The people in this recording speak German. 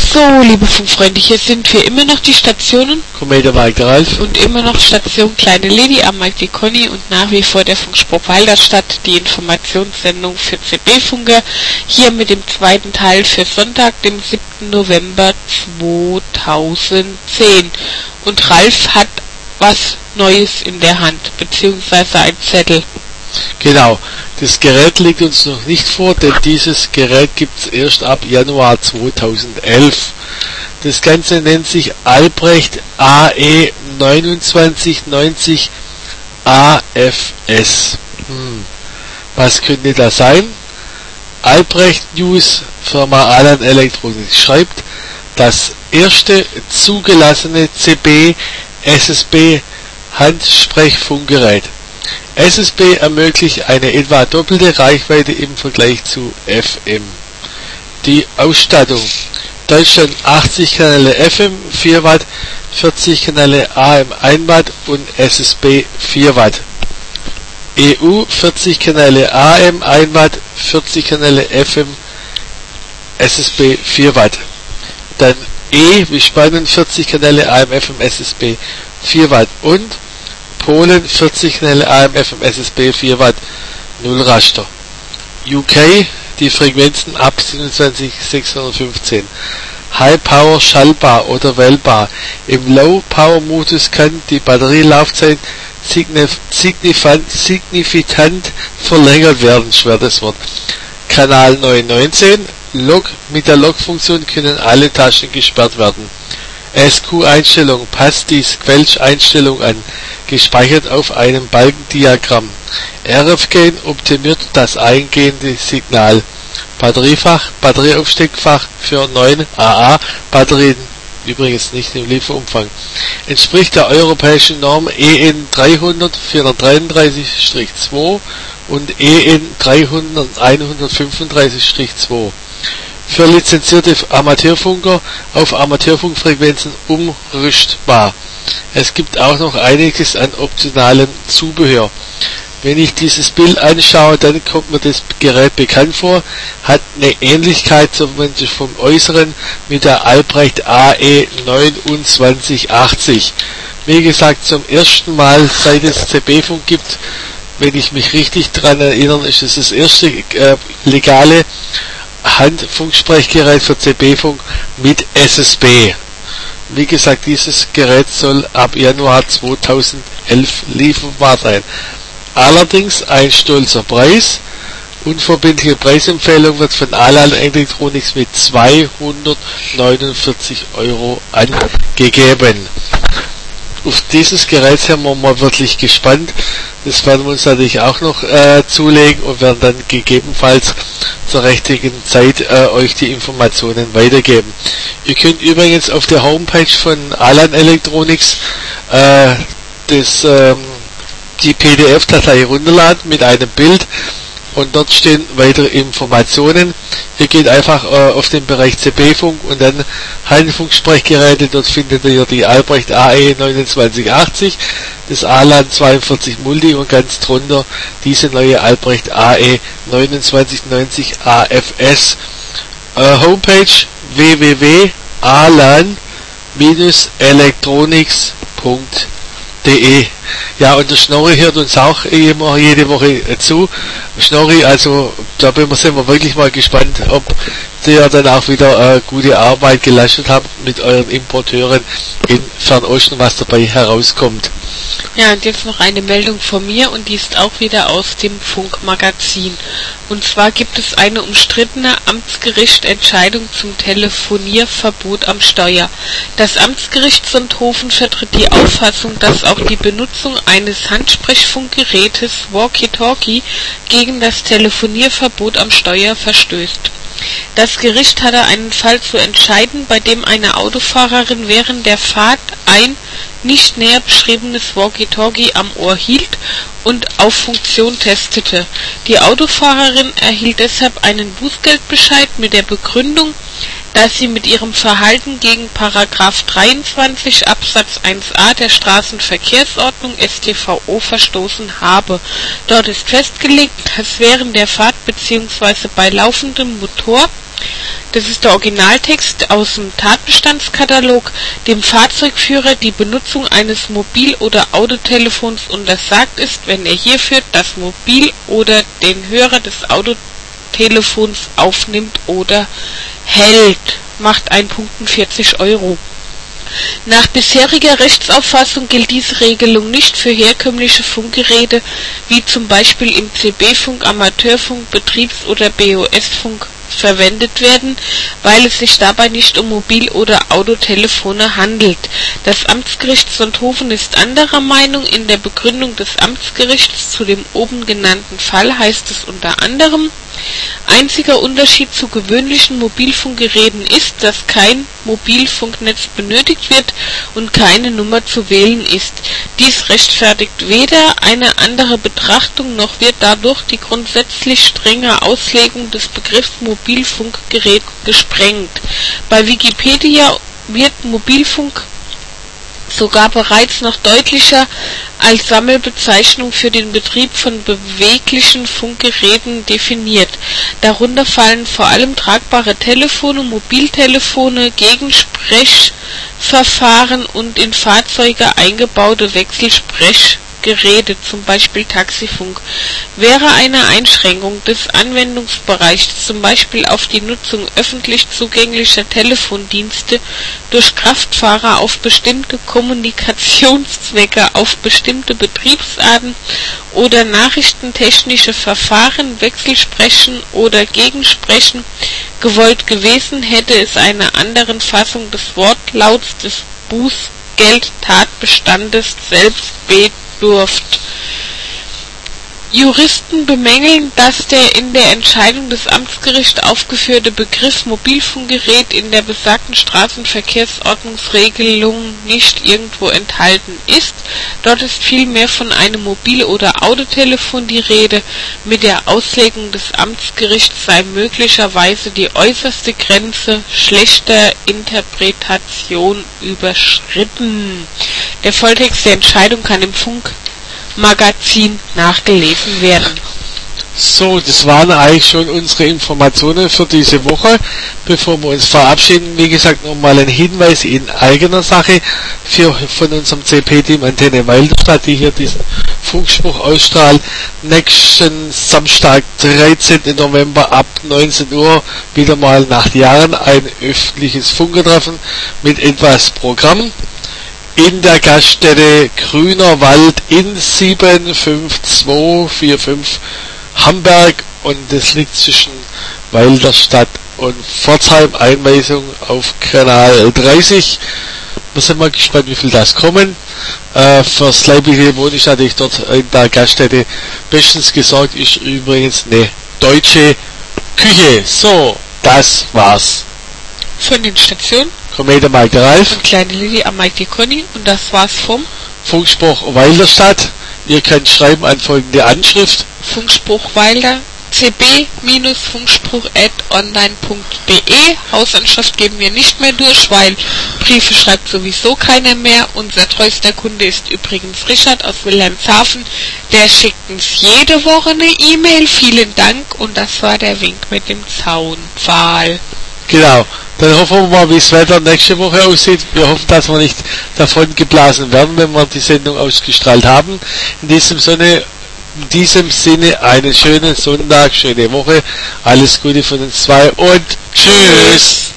So, liebe Funkfreunde, hier sind wir immer noch die Stationen. Kometer Mike Ralf. Und immer noch Station Kleine Lady am Mike die Conny und nach wie vor der Funkspruch Walderstadt, die Informationssendung für CB-Funker. Hier mit dem zweiten Teil für Sonntag, dem 7. November 2010. Und Ralf hat was Neues in der Hand, beziehungsweise ein Zettel. Genau, das Gerät liegt uns noch nicht vor, denn dieses Gerät gibt es erst ab Januar 2011. Das Ganze nennt sich Albrecht AE 2990 AFS. Was könnte das sein? Albrecht News, Firma Alan Electronics, schreibt, das erste zugelassene CB SSB Handsprechfunkgerät. SSB ermöglicht eine etwa doppelte Reichweite im Vergleich zu FM. Die Ausstattung: Deutschland 80 Kanäle FM 4 Watt, 40 Kanäle AM 1 Watt und SSB 4 Watt. EU 40 Kanäle AM 1 Watt, 40 Kanäle FM SSB 4 Watt. Dann E wie Spanien 40 Kanäle AM FM SSB 4 Watt und Polen 40 Kanäle AM FM SSB 4 Watt 0 Raster. UK die Frequenzen ab 27615. High Power schallbar oder wählbar. Im Low Power Modus kann die Batterielaufzeit signifikant verlängert werden. Schwer das Wort. Kanal 919 Log. Mit der Log-Funktion können alle Taschen gesperrt werden. SQ-Einstellung passt die Quelch-Einstellung an, gespeichert auf einem Balkendiagramm. RF-Gain optimiert das eingehende Signal. Batteriefach, Batterieaufsteckfach für 9 AA-Batterien, übrigens nicht im Lieferumfang, entspricht der europäischen Norm EN 300 433-2 und EN 300 135-2. Für lizenzierte Amateurfunker auf Amateurfunkfrequenzen umrüstbar. Es gibt auch noch einiges an optionalem Zubehör. Wenn ich dieses Bild anschaue, dann kommt mir das Gerät bekannt vor, hat eine Ähnlichkeit zumindest vom Äußeren mit der Albrecht AE 2980. Wie gesagt, zum ersten Mal, seit es CB-Funk gibt, wenn ich mich richtig daran erinnere, ist es das erste legale Handfunksprechgerät für CB-Funk mit SSB. Wie gesagt, dieses Gerät soll ab Januar 2011 lieferbar sein. Allerdings ein stolzer Preis. Unverbindliche Preisempfehlung wird von Alan Electronics mit 249 € angegeben. Auf dieses Gerät sind wir mal wirklich gespannt. Das werden wir uns natürlich auch noch zulegen und werden dann gegebenenfalls zur richtigen Zeit euch die Informationen weitergeben. Ihr könnt übrigens auf der Homepage von Alan Electronics die PDF-Datei runterladen mit einem Bild und dort stehen weitere Informationen. Ihr geht einfach auf den Bereich CB-Funk und dann Handfunksprechgeräte, dort findet ihr die Albrecht AE 2980, das Alan 42 Multi und ganz drunter diese neue Albrecht AE 2990 AFS. Homepage www.alan-electronics.de. Ja, und der Schnorri hört uns auch immer jede Woche zu. Schnorri, also da sind wir wirklich mal gespannt, ob der dann auch wieder gute Arbeit geleistet habt mit euren Importeuren in Fernost, was dabei herauskommt. Ja, und jetzt noch eine Meldung von mir und die ist auch wieder aus dem Funkmagazin. Und zwar gibt es eine umstrittene Amtsgerichtentscheidung zum Telefonierverbot am Steuer. Das Amtsgericht Sonthofen vertritt die Auffassung, dass auch die Benutzung eines Handsprechfunkgerätes Walkie-Talkie gegen das Telefonierverbot am Steuer verstößt. Das Gericht hatte einen Fall zu entscheiden, bei dem eine Autofahrerin während der Fahrt ein nicht näher beschriebenes Walkie-Talkie am Ohr hielt und auf Funktion testete. Die Autofahrerin erhielt deshalb einen Bußgeldbescheid mit der Begründung, dass sie mit ihrem Verhalten gegen § 23 Absatz 1a der Straßenverkehrsordnung StVO verstoßen habe. Dort ist festgelegt, dass während der Fahrt bzw. bei laufendem Motor Das ist der Originaltext aus dem Tatbestandskatalog. Dem Fahrzeugführer die Benutzung eines Mobil- oder Autotelefons untersagt ist, wenn er hierfür das Mobil- oder den Hörer des Autotelefons aufnimmt oder hält. Macht 1,40 €. Nach bisheriger Rechtsauffassung gilt diese Regelung nicht für herkömmliche Funkgeräte, wie zum Beispiel im CB-Funk, Amateurfunk, Betriebs- oder BOS-Funk verwendet werden, weil es sich dabei nicht um Mobil- oder Autotelefone handelt. Das Amtsgericht Sonthofen ist anderer Meinung. In der Begründung des Amtsgerichts zu dem oben genannten Fall heißt es unter anderem: Einziger Unterschied zu gewöhnlichen Mobilfunkgeräten ist, dass kein Mobilfunknetz benötigt wird und keine Nummer zu wählen ist. Dies rechtfertigt weder eine andere Betrachtung, noch wird dadurch die grundsätzlich strenge Auslegung des Begriffs Mobilfunkgerät gesprengt. Bei Wikipedia wird Mobilfunk sogar bereits noch deutlicher als Sammelbezeichnung für den Betrieb von beweglichen Funkgeräten definiert. Darunter fallen vor allem tragbare Telefone, Mobiltelefone, Gegensprechverfahren und in Fahrzeuge eingebaute Wechselsprechgeräte, zum Beispiel Taxifunk. Wäre eine Einschränkung des Anwendungsbereichs zum Beispiel auf die Nutzung öffentlich zugänglicher Telefondienste durch Kraftfahrer auf bestimmte Kommunikationszwecke, auf bestimmte Betriebsarten oder nachrichtentechnische Verfahren, Wechselsprechen oder Gegensprechen gewollt gewesen, hätte es einer anderen Fassung des Wortlauts des Bußgeldtatbestandes selbst bedurft. Juristen bemängeln, dass der in der Entscheidung des Amtsgerichts aufgeführte Begriff Mobilfunkgerät in der besagten Straßenverkehrsordnungsregelung nicht irgendwo enthalten ist. Dort ist vielmehr von einem Mobil- oder Autotelefon die Rede. Mit der Auslegung des Amtsgerichts sei möglicherweise die äußerste Grenze schlechter Interpretation überschritten. Der Volltext der Entscheidung kann im Funkmagazin nachgelesen werden. So, das waren eigentlich schon unsere Informationen für diese Woche. Bevor wir uns verabschieden, wie gesagt, nochmal ein Hinweis in eigener Sache von unserem CP-Team Antenne Weilderstadt, die hier diesen Funkspruch ausstrahlen. Nächsten Samstag, 13. November ab 19 Uhr, wieder mal nach Jahren ein öffentliches Funkertreffen mit etwas Programm in der Gaststätte Grüner Wald in 75245 Hamburg, und das liegt zwischen Weilderstadt und Pforzheim. Einweisung auf Kanal 30. Wir sind mal gespannt, wie viel das kommen. Fürs leibliche Wohnen ist natürlich dort in der Gaststätte bestens gesorgt, ist übrigens eine deutsche Küche. So, das war's. Von den Stationen Komet Mike der Ralf und Kleine Lilly am Mike die Conny, und das war's vom Funkspruch Weilderstadt. Ihr könnt schreiben an folgende Anschrift: Funkspruch Weiler, cb-funkspruch@online.de. Hausanschrift geben wir nicht mehr durch, weil Briefe schreibt sowieso keiner mehr. Unser treuester Kunde ist übrigens Richard aus Wilhelmshaven. Der schickt uns jede Woche eine E-Mail. Vielen Dank, und das war der Wink mit dem Zaunpfahl. Genau. Dann hoffen wir mal, wie das Wetter nächste Woche aussieht. Wir hoffen, dass wir nicht davon geblasen werden, wenn wir die Sendung ausgestrahlt haben. In diesem Sinne einen schönen Sonntag, schöne Woche. Alles Gute von uns zwei und tschüss!